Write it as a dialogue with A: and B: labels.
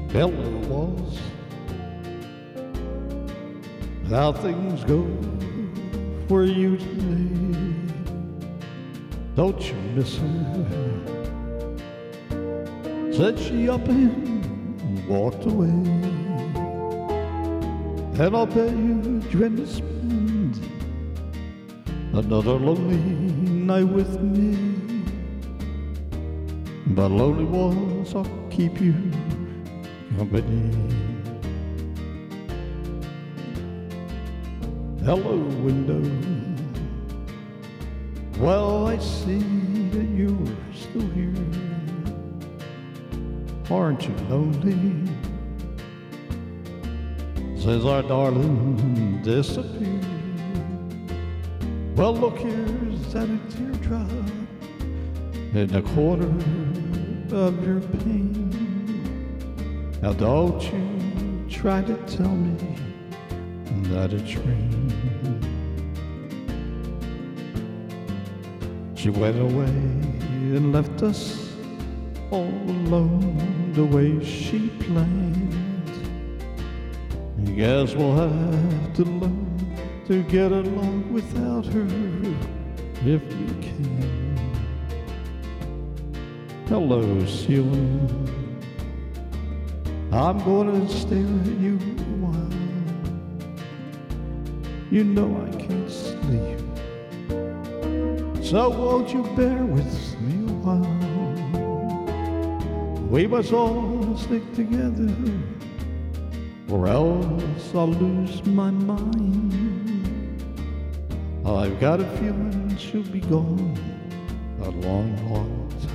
A: Bella was how things go for you today. Don't you miss her? Said she up and walked away. And I'll bet you dread to spend another lonely night with me. But lonely ones, I'll keep you company. Hello, window. Well, I see that you're still here. Aren't you lonely? Since our darling disappeared. Well, look, here's that a teardrop in the corner of your pain. Now don't you try to tell me that it's rain. She went away and left us all alone the way she planned. Guess we'll have to learn to get along without her if we can. Hello, ceiling. I'm gonna stare at you a while. You know I can't sleep, so won't you bear with me a while? We must all stick together, or else I'll lose my mind. I've got a feeling she'll be gone a long, long time.